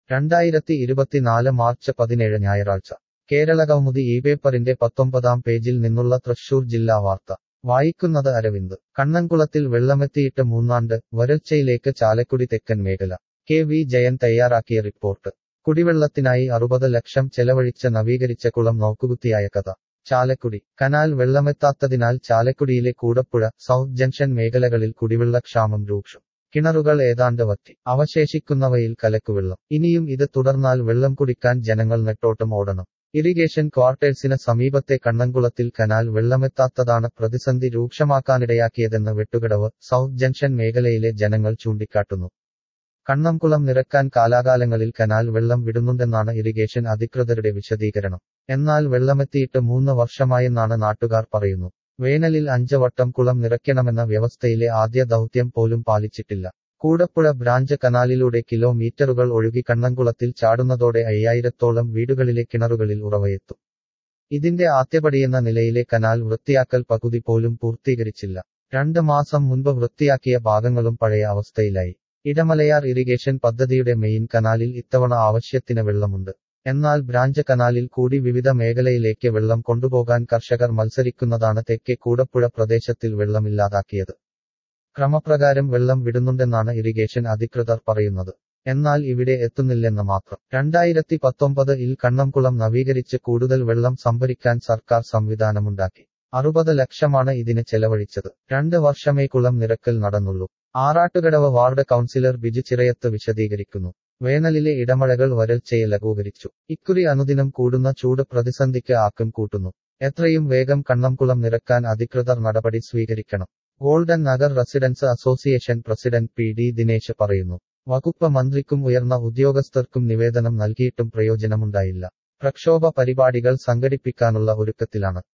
2024 March 17 ഞായറാഴ്ച കേരളകൗമുദി പേപ്പറിന്റെ 19-ാം പേജിൽ നിന്നുള്ള തൃശൂർ ജില്ലാ വാർത്ത വായിക്കുന്നത് അരവിന്ദ്. കണ്ണൻകുളത്തിൽ വെള്ളമെത്തിയിട്ട് മൂന്നാണ്ട്, വരൾച്ചയിലേക്ക് ചാലക്കുടി തെക്കൻ മേഖല. കെ.വി. ജയൻ തയ്യാറാക്കിയ റിപ്പോർട്ട്. കുടിവെള്ളത്തിനായി 60 ലക്ഷം ചെലവഴിച്ച് നവീകരിച്ച കുളം നോക്കുകുത്തിയായ കഥ. ചാലക്കുടി. കനാൽ വെള്ളമെത്താത്തതിനാൽ ചാലക്കുടിയിലെ കൂടപ്പുഴ, സൗത്ത് ജംഗ്ഷൻ മേഖലകളിൽ കുടിവെള്ളക്ഷാമം രൂക്ഷം. കിണറുകൾ ഏതാണ്ട് വറ്റി. അവശേഷിക്കുന്നവയിൽ കലക്കുവെള്ളം. ഇനിയും ഇത് തുടർന്നാൽ വെള്ളം കുടിക്കാൻ ജനങ്ങൾ നെട്ടോട്ടം ഓടണം. ഇറിഗേഷൻ ക്വാർട്ടേഴ്സിന് സമീപത്തെ കണ്ണൻകുളത്തിൽ കനാൽ വെള്ളമെത്താത്തതാണ് പ്രതിസന്ധി രൂക്ഷമാക്കാനിടയാക്കിയതെന്ന് വെട്ടുകടവ്, സൗത്ത് ജംഗ്ഷൻ മേഖലയിലെ ജനങ്ങൾ ചൂണ്ടിക്കാട്ടുന്നു. കണ്ണംകുളം നിറക്കാൻ കാലാകാലങ്ങളിൽ കനാൽ വെള്ളം വിടുന്നുണ്ടെന്നാണ് ഇറിഗേഷൻ അധികൃതരുടെ വിശദീകരണം. എന്നാൽ വെള്ളമെത്തിയിട്ട് 3 വർഷമായെന്നാണ് നാട്ടുകാർ പറയുന്നു. വേനലിൽ 5 വട്ടം കുളം നിറയ്ക്കണമെന്ന വ്യവസ്ഥയിലെ ആദ്യ ദൗത്യം പോലും പാലിച്ചിട്ടില്ല. കൂടപ്പുഴ ബ്രാഞ്ച് കനാലിലൂടെ കിലോമീറ്ററുകൾ ഒഴുകി കണ്ണൻകുളത്തിൽ ചാടുന്നതോടെ 5000-ത്തോളം വീടുകളിലെ കിണറുകളിൽ ഉറവയെത്തും. ഇതിന്റെ ആദ്യപടിയെന്ന നിലയിലെ കനാൽ വൃത്തിയാക്കൽ പകുതി പോലും പൂർത്തീകരിച്ചില്ല. 2 മാസം മുൻപ് വൃത്തിയാക്കിയ ഭാഗങ്ങളും പഴയ അവസ്ഥയിലായി. ഇടമലയാർ ഇറിഗേഷൻ പദ്ധതിയുടെ മെയിൻ കനാലിൽ ഇത്തവണ ആവശ്യത്തിന് വെള്ളമുണ്ട്. എന്നാൽ ബ്രാഞ്ച് കനാലിൽ കൂടി വിവിധ മേഖലയിലേക്ക് വെള്ളം കൊണ്ടുപോകാൻ കർഷകർ മത്സരിക്കുന്നതാണ് തെക്കേ കൂടപ്പുഴ പ്രദേശത്തിൽ വെള്ളമില്ലാതാക്കിയത്. ക്രമപ്രകാരം വെള്ളം വിടുന്നുണ്ടെന്നാണ് ഇറിഗേഷൻ അധികൃതർ പറയുന്നത്. എന്നാൽ ഇവിടെ എത്തുന്നില്ലെന്ന് മാത്രം. 2019-ൽ കണ്ണംകുളം നവീകരിച്ച് കൂടുതൽ വെള്ളം സംഭരിക്കാൻ സർക്കാർ സംവിധാനമുണ്ടാക്കി. 60 ലക്ഷമാണ് ഇതിന് ചെലവഴിച്ചത്. 2 വർഷമേ കുളം നിറക്കൽ നടന്നുള്ളൂ. ആറാട്ടുകടവ് വാർഡ് കൗൺസിലർ ബിജു ചിറയത്ത് വിശദീകരിക്കുന്നു. വേനലിലെ ഇടമഴകൾ വരൾച്ചയെ ലഘൂകരിച്ചു. ഇക്കുറി അനുദിനം കൂടുന്ന ചൂട് പ്രതിസന്ധിക്ക് ആക്കം കൂട്ടുന്നു. എത്രയും വേഗം കണ്ണംകുളം നിറക്കാൻ അധികൃതർ നടപടി സ്വീകരിക്കണം. Golden Nagar residence association president P D. Dinesh പറയുന്നു. വകുപ്പ് മന്ത്രിക്കും ഉയർന്ന ഉദ്യോഗസ്ഥർക്കും നിവേദനം നൽകിയിട്ടും പ്രയോജനമുണ്ടായില്ല. പ്രക്ഷോഭ പരിപാടികൾ സംഘടിപ്പിക്കാനുള്ള ഒരുക്കത്തിലാണ്.